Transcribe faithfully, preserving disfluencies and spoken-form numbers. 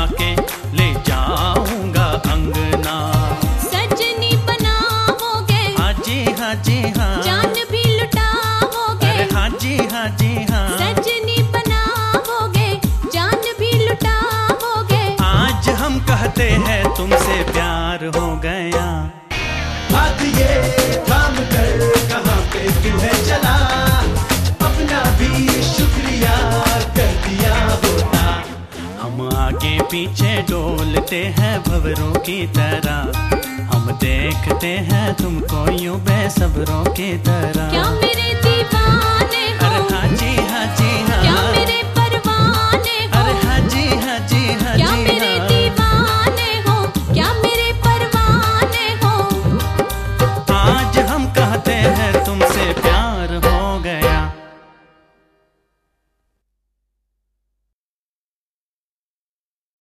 के ले जाऊंगा अंगना। सजनी बनाओगे, हाँ जी हाँ जी हाँ, जान भी लुटाओगे। अरे हाँ जी हाँ जी हाँ, सजनी बनाओगे, जान भी लुटाओगे। आज हम कहते हैं तुमसे प्यार हो गया। हाथ ये थाम कर कहाँ पे तुम्हें चला, अपना भी शुक्रिया कर दिया होता। हम आगे पीछे डोलते हैं भंवरों की तरह, हम देखते हैं तुमको यूं बेसब्रों की तरह। क्या मेरे